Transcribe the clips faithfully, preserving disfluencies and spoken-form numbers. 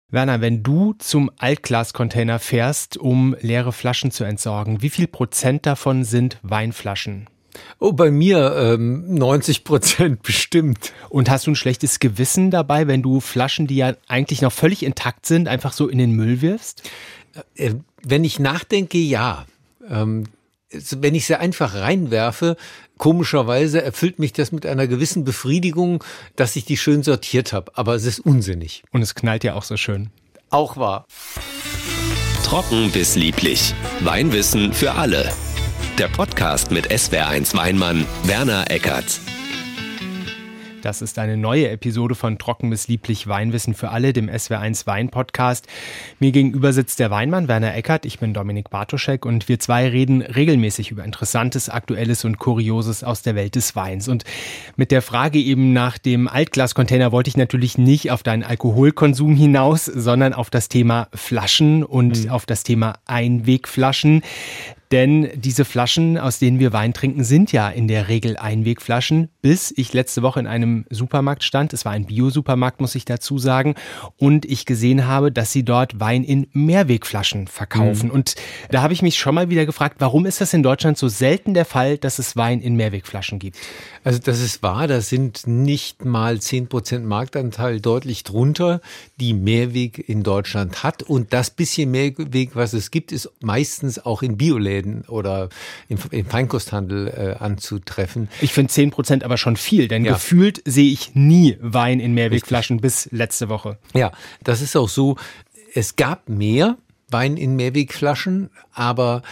Werner, wenn du zum Altglascontainer fährst, um leere Flaschen zu entsorgen, wie viel Prozent davon sind Weinflaschen? Oh, bei mir ähm, neunzig Prozent bestimmt. Und hast du ein schlechtes Gewissen dabei, wenn du Flaschen, die ja eigentlich noch völlig intakt sind, einfach so in den Müll wirfst? Äh, wenn ich nachdenke, ja. Ähm, wenn ich sie einfach reinwerfe, komischerweise erfüllt mich das mit einer gewissen Befriedigung, dass ich die schön sortiert habe. Aber es ist unsinnig. Und es knallt ja auch so schön. Auch wahr. Trocken bis lieblich. Weinwissen für alle. Der Podcast mit S W R eins Weinmann Werner Eckert. Das ist eine neue Episode von Trocken bis lieblich Weinwissen für alle, dem S W R eins Wein-Podcast. Mir gegenüber sitzt der Weinmann Werner Eckert, ich bin Dominik Bartoschek und wir zwei reden regelmäßig über Interessantes, Aktuelles und Kurioses aus der Welt des Weins. Und mit der Frage eben nach dem Altglascontainer wollte ich natürlich nicht auf deinen Alkoholkonsum hinaus, sondern auf das Thema Flaschen und mhm. auf das Thema Einwegflaschen. Denn diese Flaschen, aus denen wir Wein trinken, sind ja in der Regel Einwegflaschen, bis ich letzte Woche in einem Supermarkt stand. Es war ein Bio-Supermarkt, muss ich dazu sagen. Und ich gesehen habe, dass sie dort Wein in Mehrwegflaschen verkaufen. Mhm. Und da habe ich mich schon mal wieder gefragt, warum ist das in Deutschland so selten der Fall, dass es Wein in Mehrwegflaschen gibt? Also das ist wahr, das sind nicht mal zehn Prozent Marktanteil, deutlich drunter, die Mehrweg in Deutschland hat. Und das bisschen Mehrweg, was es gibt, ist meistens auch in Bioläden oder im, im Feinkosthandel äh, anzutreffen. Ich finde zehn Prozent aber schon viel, denn ja. gefühlt sehe ich nie Wein in Mehrwegflaschen bis letzte Woche. Ja, das ist auch so. Es gab mehr Wein in Mehrwegflaschen, aber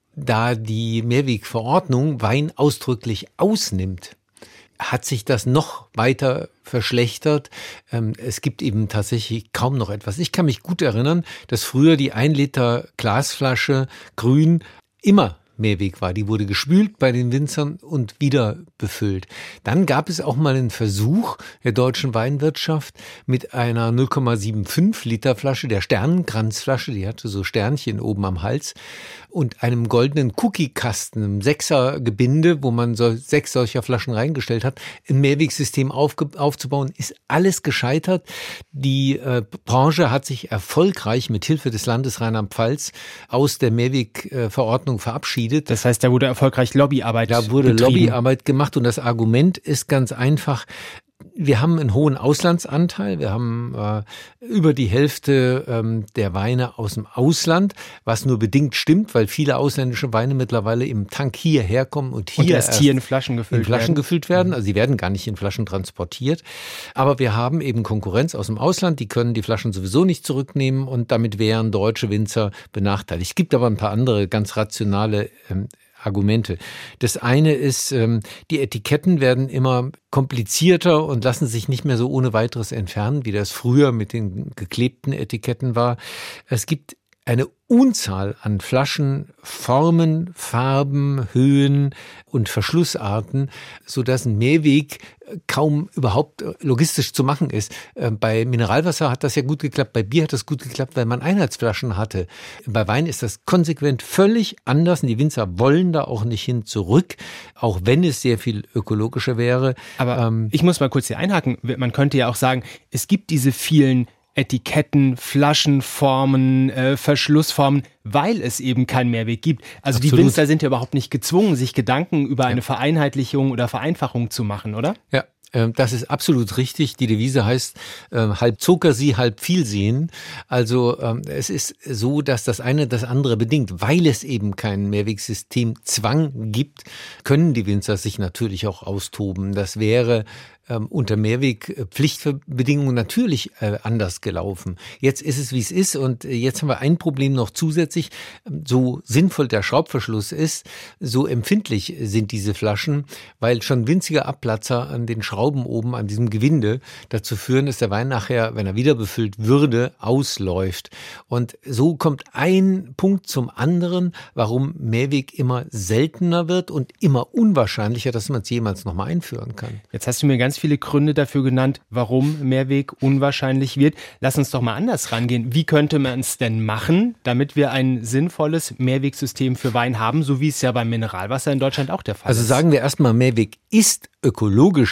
da die Mehrwegverordnung Wein ausdrücklich ausnimmt, hat sich das noch weiter verschlechtert. Es gibt eben tatsächlich kaum noch etwas. Ich kann mich gut erinnern, dass früher die ein Liter Glasflasche grün immer Mehrweg war. Die wurde gespült bei den Winzern und wieder befüllt. Dann gab es auch mal einen Versuch der deutschen Weinwirtschaft mit einer null Komma fünfundsiebzig Liter Flasche, der Sternenkranzflasche, die hatte so Sternchen oben am Hals, und einem goldenen Cookie-Kasten, einem Sechser-Gebinde, wo man so sechs solcher Flaschen reingestellt hat, ein Mehrwegsystem aufge- aufzubauen, ist alles gescheitert. Die äh, Branche hat sich erfolgreich mit Hilfe des Landes Rheinland-Pfalz aus der Mehrwegverordnung verabschiedet. Das heißt, da wurde erfolgreich Lobbyarbeit Da wurde betrieben. Lobbyarbeit gemacht und das Argument ist ganz einfach: Wir haben einen hohen Auslandsanteil. Wir haben äh, über die Hälfte ähm, der Weine aus dem Ausland, was nur bedingt stimmt, weil viele ausländische Weine mittlerweile im Tank hierher kommen und hier und erst, erst hier in Flaschen gefüllt in Flaschen werden. gefüllt werden. Also sie werden gar nicht in Flaschen transportiert. Aber wir haben eben Konkurrenz aus dem Ausland. Die können die Flaschen sowieso nicht zurücknehmen und damit wären deutsche Winzer benachteiligt. Es gibt aber ein paar andere ganz rationale ähm, Argumente. Das eine ist, ähm, die Etiketten werden immer komplizierter und lassen sich nicht mehr so ohne weiteres entfernen, wie das früher mit den geklebten Etiketten war. Es gibt eine Unzahl an Flaschen, Formen, Farben, Höhen und Verschlussarten, sodass ein Mehrweg kaum überhaupt logistisch zu machen ist. Bei Mineralwasser hat das ja gut geklappt, bei Bier hat das gut geklappt, weil man Einheitsflaschen hatte. Bei Wein ist das konsequent völlig anders und die Winzer wollen da auch nicht hin zurück, auch wenn es sehr viel ökologischer wäre. Aber ähm, ich muss mal kurz hier einhaken. Man könnte ja auch sagen, es gibt diese vielen Etiketten, Flaschenformen, äh, Verschlussformen, weil es eben keinen Mehrweg gibt. Also Absolut. Die Winzer sind ja überhaupt nicht gezwungen, sich Gedanken über eine ja. Vereinheitlichung oder Vereinfachung zu machen, oder? Ja. Das ist absolut richtig. Die Devise heißt, äh, halb Zucker sie, halb viel sehen. Also ähm, es ist so, dass das eine das andere bedingt. Weil es eben kein Mehrwegsystem Zwang gibt, können die Winzer sich natürlich auch austoben. Das wäre ähm, unter Mehrwegpflichtbedingungen natürlich äh, anders gelaufen. Jetzt ist es, wie es ist, und jetzt haben wir ein Problem noch zusätzlich. So sinnvoll der Schraubverschluss ist, so empfindlich sind diese Flaschen, weil schon winzige Abplatzer an den Schrauben oben an diesem Gewinde dazu führen, dass der Wein nachher, wenn er wieder befüllt würde, ausläuft. Und so kommt ein Punkt zum anderen, warum Mehrweg immer seltener wird und immer unwahrscheinlicher, dass man es jemals nochmal einführen kann. Jetzt hast du mir ganz viele Gründe dafür genannt, warum Mehrweg unwahrscheinlich wird. Lass uns doch mal anders rangehen. Wie könnte man es denn machen, damit wir ein sinnvolles Mehrwegsystem für Wein haben, so wie es ja beim Mineralwasser in Deutschland auch der Fall also ist? Also sagen wir erstmal, Mehrweg ist ökologisch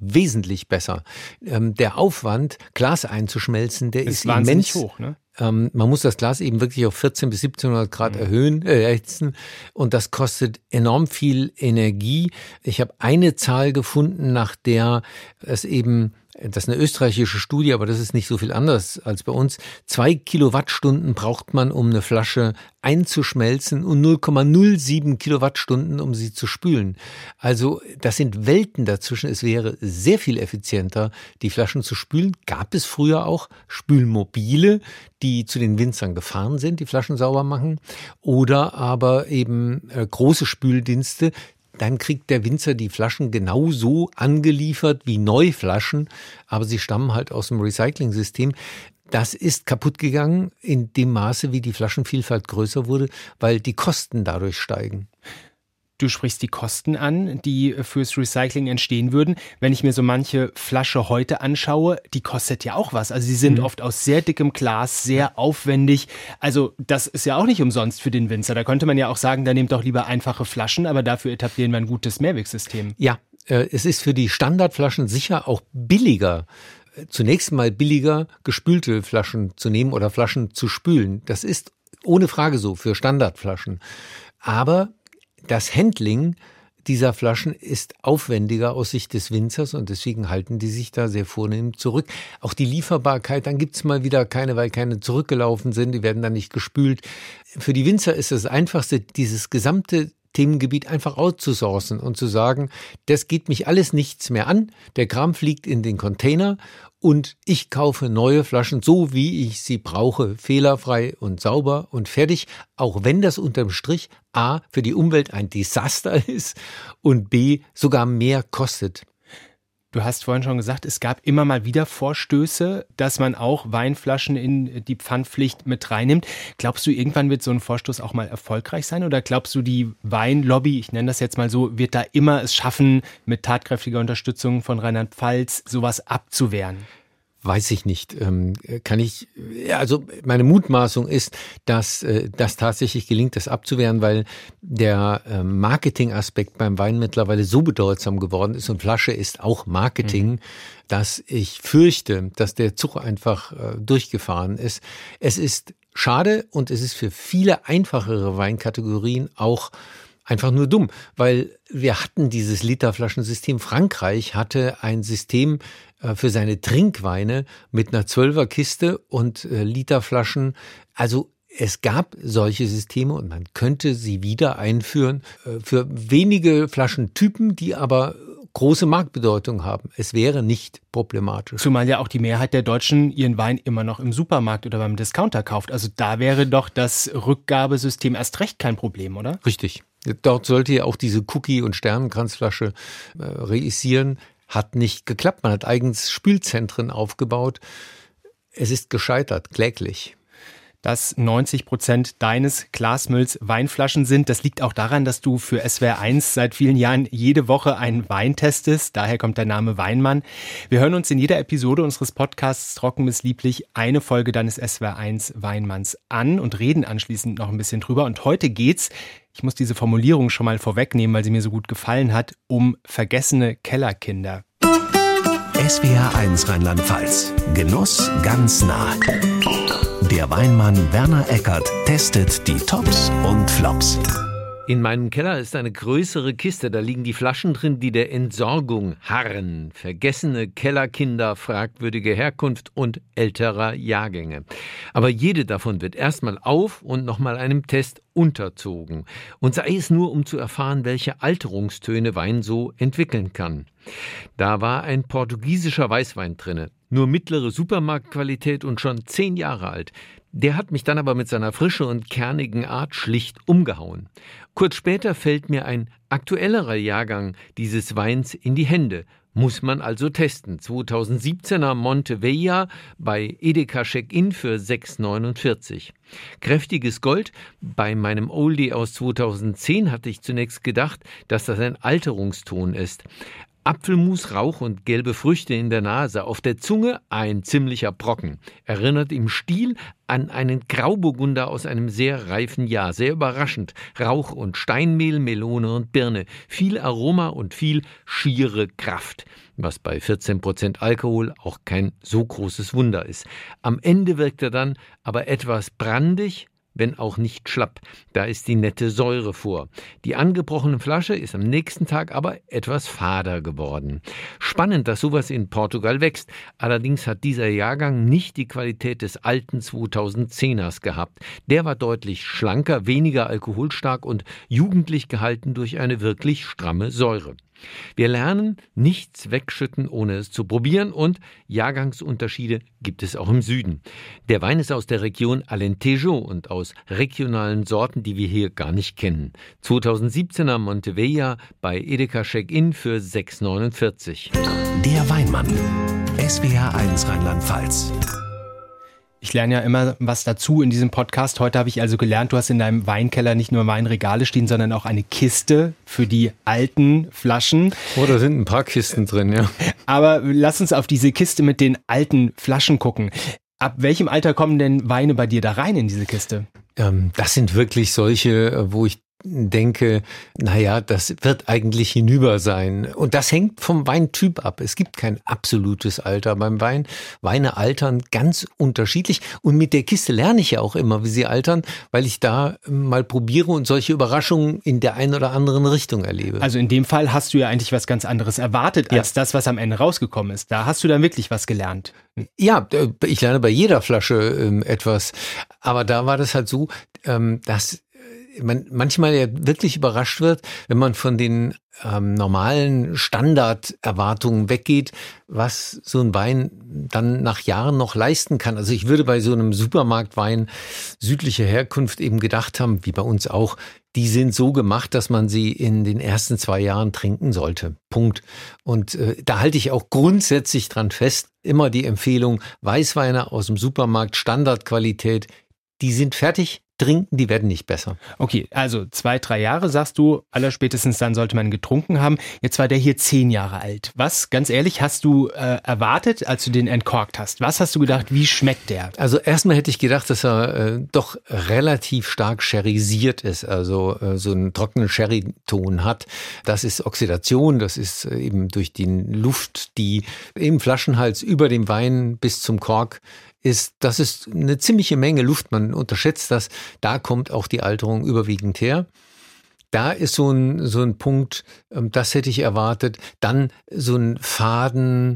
wesentlich besser. Ähm, der Aufwand, Glas einzuschmelzen, der ist, ist immens hoch, ne? Ähm, man muss das Glas eben wirklich auf vierzehn bis siebzehnhundert Grad mhm. erhöhen, äh, erhitzen, und das kostet enorm viel Energie. Ich habe eine Zahl gefunden, nach der es eben, das ist eine österreichische Studie, aber das ist nicht so viel anders als bei uns, zwei Kilowattstunden braucht man, um eine Flasche einzuschmelzen, und null Komma null sieben Kilowattstunden, um sie zu spülen. Also das sind Welten dazwischen. Es wäre sehr viel effizienter, die Flaschen zu spülen. Gab es früher auch Spülmobile, die zu den Winzern gefahren sind, die Flaschen sauber machen, oder aber eben äh, große Spüldienste. Dann kriegt der Winzer die Flaschen genauso angeliefert wie Neuflaschen, aber sie stammen halt aus dem Recycling-System. Das ist kaputt gegangen in dem Maße, wie die Flaschenvielfalt größer wurde, weil die Kosten dadurch steigen. Du sprichst die Kosten an, die fürs Recycling entstehen würden. Wenn ich mir so manche Flasche heute anschaue, die kostet ja auch was. Also sie sind mhm. oft aus sehr dickem Glas, sehr aufwendig. Also das ist ja auch nicht umsonst für den Winzer. Da könnte man ja auch sagen, da nehmt doch lieber einfache Flaschen, aber dafür etablieren wir ein gutes Mehrwegsystem. Ja, äh, es ist für die Standardflaschen sicher auch billiger, zunächst mal billiger, gespülte Flaschen zu nehmen oder Flaschen zu spülen. Das ist ohne Frage so für Standardflaschen. Aber das Handling dieser Flaschen ist aufwendiger aus Sicht des Winzers, und deswegen halten die sich da sehr vornehm zurück. Auch die Lieferbarkeit, dann gibt's mal wieder keine, weil keine zurückgelaufen sind, die werden dann nicht gespült. Für die Winzer ist das Einfachste, dieses gesamte Themengebiet einfach outzusourcen und zu sagen, das geht mich alles nichts mehr an, der Kram fliegt in den Container und ich kaufe neue Flaschen, so wie ich sie brauche, fehlerfrei und sauber und fertig, auch wenn das unterm Strich A für die Umwelt ein Desaster ist und B sogar mehr kostet. Du hast vorhin schon gesagt, es gab immer mal wieder Vorstöße, dass man auch Weinflaschen in die Pfandpflicht mit reinnimmt. Glaubst du, irgendwann wird so ein Vorstoß auch mal erfolgreich sein? Oder glaubst du, die Weinlobby, ich nenne das jetzt mal so, wird da immer es schaffen, mit tatkräftiger Unterstützung von Rheinland-Pfalz sowas abzuwehren? Weiß ich nicht. Ähm, kann ich, also meine Mutmaßung ist, dass äh, das tatsächlich gelingt, das abzuwehren, weil der äh, Marketingaspekt beim Wein mittlerweile so bedeutsam geworden ist, und Flasche ist auch Marketing, mhm. dass ich fürchte, dass der Zug einfach äh, durchgefahren ist. Es ist schade, und es ist für viele einfachere Weinkategorien auch einfach nur dumm, weil wir hatten dieses Literflaschensystem. Frankreich hatte ein System äh, für seine Trinkweine mit einer Zwölferkiste und äh, Literflaschen. Also es gab solche Systeme, und man könnte sie wieder einführen äh, für wenige Flaschentypen, die aber große Marktbedeutung haben. Es wäre nicht problematisch. Zumal ja auch die Mehrheit der Deutschen ihren Wein immer noch im Supermarkt oder beim Discounter kauft. Also da wäre doch das Rückgabesystem erst recht kein Problem, oder? Richtig. Dort sollte ja auch diese Cookie- und Sternenkranzflasche äh, reüssieren. Hat nicht geklappt. Man hat eigens Spülzentren aufgebaut. Es ist gescheitert, kläglich. Dass neunzig Prozent deines Glasmülls Weinflaschen sind, das liegt auch daran, dass du für S W R eins seit vielen Jahren jede Woche einen Wein testest. Daher kommt der Name Weinmann. Wir hören uns in jeder Episode unseres Podcasts Trocken bis lieblich eine Folge deines S W R eins Weinmanns an und reden anschließend noch ein bisschen drüber. Und heute geht's, ich muss diese Formulierung schon mal vorwegnehmen, weil sie mir so gut gefallen hat, um vergessene Kellerkinder. S W R eins Rheinland-Pfalz. Genuss ganz nah. Der Weinmann Werner Eckert testet die Tops und Flops. In meinem Keller ist eine größere Kiste, da liegen die Flaschen drin, die der Entsorgung harren. Vergessene Kellerkinder, fragwürdige Herkunft und älterer Jahrgänge. Aber jede davon wird erstmal auf und nochmal einem Test unterzogen. Und sei es nur, um zu erfahren, welche Alterungstöne Wein so entwickeln kann. Da war ein portugiesischer Weißwein drinne. Nur mittlere Supermarktqualität und schon zehn Jahre alt. Der hat mich dann aber mit seiner Frische und kernigen Art schlicht umgehauen. Kurz später fällt mir ein aktuellerer Jahrgang dieses Weins in die Hände. Muss man also testen. zweitausendsiebzehner Monteveia bei Edeka Check-in für sechs neunundvierzig. Kräftiges Gold. Bei meinem Oldie aus zweitausendzehn hatte ich zunächst gedacht, dass das ein Alterungston ist. Apfelmus, Rauch und gelbe Früchte in der Nase, auf der Zunge ein ziemlicher Brocken. Erinnert im Stil an einen Grauburgunder aus einem sehr reifen Jahr. Sehr überraschend. Rauch und Steinmehl, Melone und Birne. Viel Aroma und viel schiere Kraft. Was bei vierzehn Prozent Alkohol auch kein so großes Wunder ist. Am Ende wirkt er dann aber etwas brandig, wenn auch nicht schlapp. Da ist die nette Säure vor. Die angebrochene Flasche ist am nächsten Tag aber etwas fader geworden. Spannend, dass sowas in Portugal wächst. Allerdings hat dieser Jahrgang nicht die Qualität des alten zweitausendzehners gehabt. Der war deutlich schlanker, weniger alkoholstark und jugendlich gehalten durch eine wirklich stramme Säure. Wir lernen, nichts wegschütten, ohne es zu probieren, und Jahrgangsunterschiede gibt es auch im Süden. Der Wein ist aus der Region Alentejo und aus regionalen Sorten, die wir hier gar nicht kennen. zweitausendsiebzehner Montevella bei Edeka Check-in für sechs neunundvierzig. Der Weinmann. S W R eins Rheinland-Pfalz. Ich lerne ja immer was dazu in diesem Podcast. Heute habe ich also gelernt, du hast in deinem Weinkeller nicht nur Weinregale stehen, sondern auch eine Kiste für die alten Flaschen. Oh, da sind ein paar Kisten drin, ja. Aber lass uns auf diese Kiste mit den alten Flaschen gucken. Ab welchem Alter kommen denn Weine bei dir da rein in diese Kiste? Ähm, das sind wirklich solche, wo ich denke, naja, das wird eigentlich hinüber sein. Und das hängt vom Weintyp ab. Es gibt kein absolutes Alter beim Wein. Weine altern ganz unterschiedlich. Und mit der Kiste lerne ich ja auch immer, wie sie altern, weil ich da mal probiere und solche Überraschungen in der einen oder anderen Richtung erlebe. Also in dem Fall hast du ja eigentlich was ganz anderes erwartet, als ja. das, was am Ende rausgekommen ist. Da hast du dann wirklich was gelernt. Ja, ich lerne bei jeder Flasche ähm, etwas. Aber da war das halt so, ähm, dass man manchmal ja wirklich überrascht wird, wenn man von den ähm, normalen Standarderwartungen weggeht, was so ein Wein dann nach Jahren noch leisten kann. Also ich würde bei so einem Supermarktwein südlicher Herkunft eben gedacht haben, wie bei uns auch, die sind so gemacht, dass man sie in den ersten zwei Jahren trinken sollte. Punkt. Und äh, da halte ich auch grundsätzlich dran fest, immer die Empfehlung, Weißweine aus dem Supermarkt, Standardqualität, die sind fertig. Trinken, die werden nicht besser. Okay, also zwei, drei Jahre sagst du, allerspätestens dann sollte man getrunken haben. Jetzt war der hier zehn Jahre alt. Was, ganz ehrlich, hast du äh, erwartet, als du den entkorkt hast? Was hast du gedacht, wie schmeckt der? Also erstmal hätte ich gedacht, dass er äh, doch relativ stark sherrysiert ist, also äh, so einen trockenen Sherry-Ton hat. Das ist Oxidation, das ist äh, eben durch die Luft, die im Flaschenhals über dem Wein bis zum Kork ist, das ist eine ziemliche Menge Luft, man unterschätzt das, da kommt auch die Alterung überwiegend her. Da ist so ein, so ein Punkt, das hätte ich erwartet, dann so ein faden,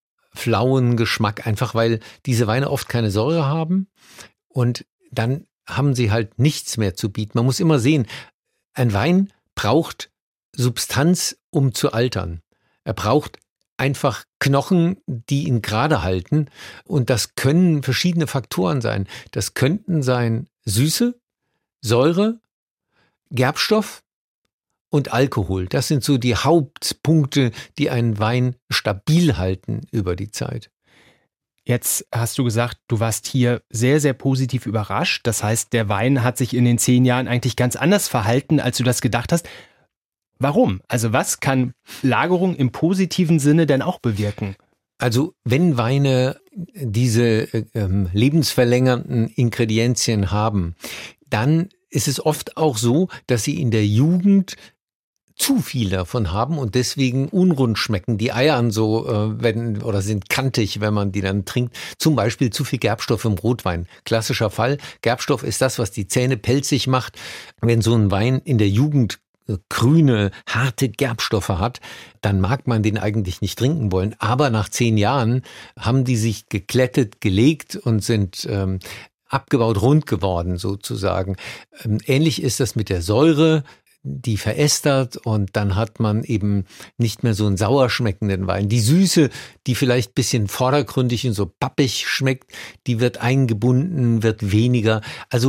flauen Geschmack, einfach weil diese Weine oft keine Säure haben und dann haben sie halt nichts mehr zu bieten. Man muss immer sehen, ein Wein braucht Substanz, um zu altern. Er braucht einfach Knochen, die ihn gerade halten. Und das können verschiedene Faktoren sein. Das könnten sein Süße, Säure, Gerbstoff und Alkohol. Das sind so die Hauptpunkte, die einen Wein stabil halten über die Zeit. Jetzt hast du gesagt, du warst hier sehr, sehr positiv überrascht. Das heißt, der Wein hat sich in den zehn Jahren eigentlich ganz anders verhalten, als du das gedacht hast. Warum? Also was kann Lagerung im positiven Sinne denn auch bewirken? Also wenn Weine diese ähm, lebensverlängernden Ingredienzien haben, dann ist es oft auch so, dass sie in der Jugend zu viel davon haben und deswegen unrund schmecken. Die eiern so äh, wenn, oder sind kantig, wenn man die dann trinkt. Zum Beispiel zu viel Gerbstoff im Rotwein. Klassischer Fall. Gerbstoff ist das, was die Zähne pelzig macht. Wenn so ein Wein in der Jugend grüne, harte Gerbstoffe hat, dann mag man den eigentlich nicht trinken wollen. Aber nach zehn Jahren haben die sich geklettet, gelegt und sind ähm, abgebaut, rund geworden sozusagen. Ähm, ähnlich ist das mit der Säure, die verästert und dann hat man eben nicht mehr so einen sauer schmeckenden Wein. Die Süße, die vielleicht ein bisschen vordergründig und so pappig schmeckt, die wird eingebunden, wird weniger. Also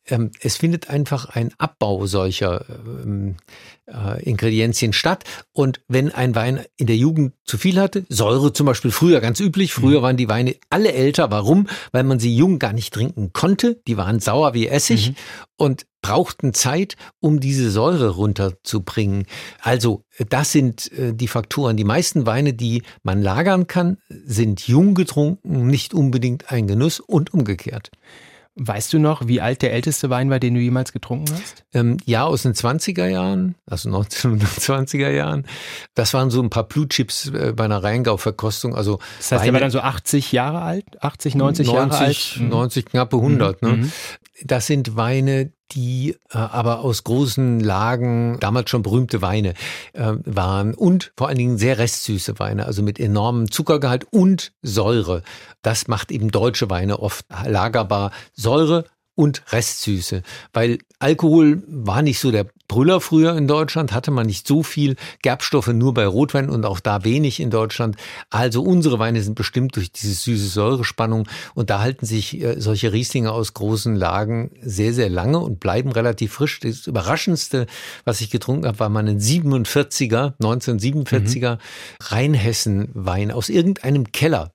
ähm, es findet einfach ein Abbau solcher ähm, äh, Ingredienzien statt. Und wenn ein Wein in der Jugend zu viel hatte, Säure zum Beispiel, früher ganz üblich, früher waren die Weine alle älter. Warum? Weil man sie jung gar nicht trinken konnte. Die waren sauer wie Essig mhm. und brauchten Zeit, um diese Säure runterzubringen. Also das sind äh, die Faktoren. Die meisten Weine, die man lagern kann, sind jung getrunken, nicht unbedingt ein Genuss und umgekehrt. Weißt du noch, wie alt der älteste Wein war, den du jemals getrunken hast? Ähm, ja, aus den zwanziger Jahren, also neunzehnhundertzwanziger Jahren. Das waren so ein paar Blue Chips äh, bei einer Rheingau-Verkostung. Also das heißt, Weine, der war dann so achtzig Jahre alt? achtzig, neunzig neunzig, Jahre alt? neunzig, knappe hundert. Mhm. Ne? Das sind Weine, die äh, aber aus großen Lagen, damals schon berühmte Weine äh, waren und vor allen Dingen sehr restsüße Weine, also mit enormem Zuckergehalt und Säure. Das macht eben deutsche Weine oft lagerbar. Säure und Restsüße, weil Alkohol war nicht so der Brüller früher in Deutschland, hatte man nicht so viel Gerbstoffe, nur bei Rotwein und auch da wenig in Deutschland. Also unsere Weine sind bestimmt durch diese süße Säurespannung und da halten sich äh, solche Rieslinge aus großen Lagen sehr, sehr lange und bleiben relativ frisch. Das Überraschendste, was ich getrunken habe, war mal ein siebenundvierziger, neunzehnhundertsiebenundvierziger mhm. Rheinhessen-Wein aus irgendeinem Keller.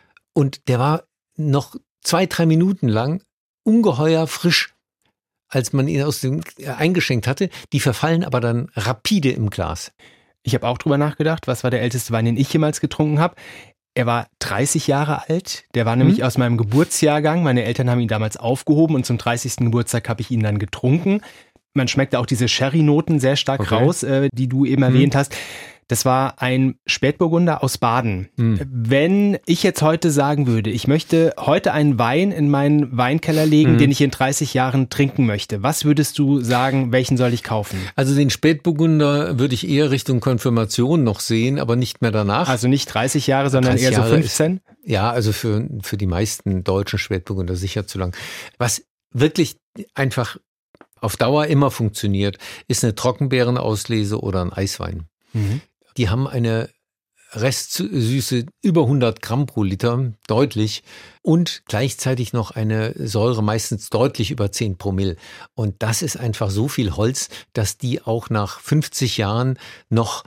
Und der war noch zwei, drei Minuten lang ungeheuer frisch, als man ihn aus dem eingeschenkt hatte. Die verfallen aber dann rapide im Glas. Ich habe auch drüber nachgedacht, was war der älteste Wein, den ich jemals getrunken habe. Er war dreißig Jahre alt. Der war nämlich hm. aus meinem Geburtsjahrgang. Meine Eltern haben ihn damals aufgehoben und zum dreißigsten Geburtstag habe ich ihn dann getrunken. Man schmeckt auch diese Sherry-Noten sehr stark okay. raus, äh, die du eben hm. erwähnt hast. Das war ein Spätburgunder aus Baden. Hm. Wenn ich jetzt heute sagen würde, ich möchte heute einen Wein in meinen Weinkeller legen, hm. den ich in dreißig Jahren trinken möchte, was würdest du sagen, welchen soll ich kaufen? Also den Spätburgunder würde ich eher Richtung Konfirmation noch sehen, aber nicht mehr danach. Also nicht dreißig Jahre, sondern eher so fünfzehn? Ist, ja, also für, für die meisten deutschen Spätburgunder sicher zu lang. Was wirklich einfach auf Dauer immer funktioniert, ist eine Trockenbeerenauslese oder ein Eiswein. Mhm. Die haben eine Restsüße über hundert Gramm pro Liter, deutlich, und gleichzeitig noch eine Säure meistens deutlich über zehn Promille. Und das ist einfach so viel Holz, dass die auch nach fünfzig Jahren noch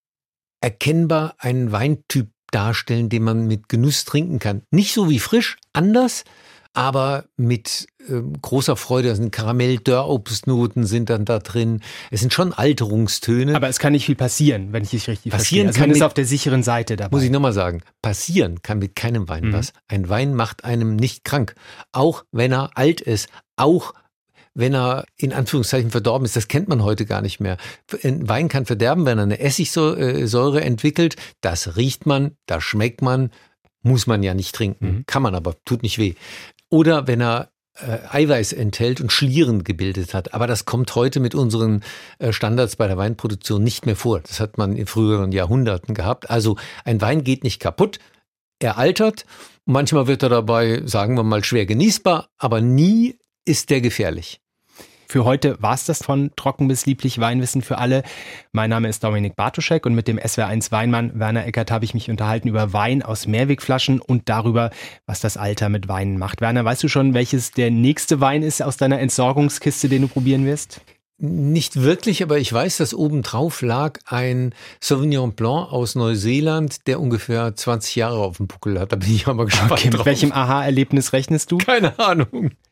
erkennbar einen Weintyp darstellen, den man mit Genuss trinken kann. Nicht so wie frisch, anders, aber mit äh, großer Freude. Also Karamell-Dörrobstnoten sind dann da drin. Es sind schon Alterungstöne. Aber es kann nicht viel passieren, wenn ich dich richtig passieren verstehe. Also man ist auf der sicheren Seite dabei. Muss ich nochmal sagen, passieren kann mit keinem Wein mhm. was. Ein Wein macht einem nicht krank. Auch wenn er alt ist, auch wenn er in Anführungszeichen verdorben ist. Das kennt man heute gar nicht mehr. Ein Wein kann verderben, wenn er eine Essigsäure entwickelt. Das riecht man, das schmeckt man. Muss man ja nicht trinken. Mhm. Kann man aber, tut nicht weh. Oder wenn er äh, Eiweiß enthält und Schlieren gebildet hat. Aber das kommt heute mit unseren äh, Standards bei der Weinproduktion nicht mehr vor. Das hat man in früheren Jahrhunderten gehabt. Also ein Wein geht nicht kaputt. Er altert. Manchmal wird er dabei, sagen wir mal, schwer genießbar. Aber nie ist der gefährlich. Für heute war es das von Trocken bis lieblich Weinwissen für alle. Mein Name ist Dominik Bartoschek und mit dem S W R eins Weinmann Werner Eckert habe ich mich unterhalten über Wein aus Mehrwegflaschen und darüber, was das Alter mit Weinen macht. Werner, weißt du schon, welches der nächste Wein ist aus deiner Entsorgungskiste, den du probieren wirst? Nicht wirklich, aber ich weiß, dass obendrauf lag ein Sauvignon Blanc aus Neuseeland, der ungefähr zwanzig Jahre auf dem Buckel hat. Da bin ich aber gespannt okay, mit drauf. Welchem Aha-Erlebnis rechnest du? Keine Ahnung.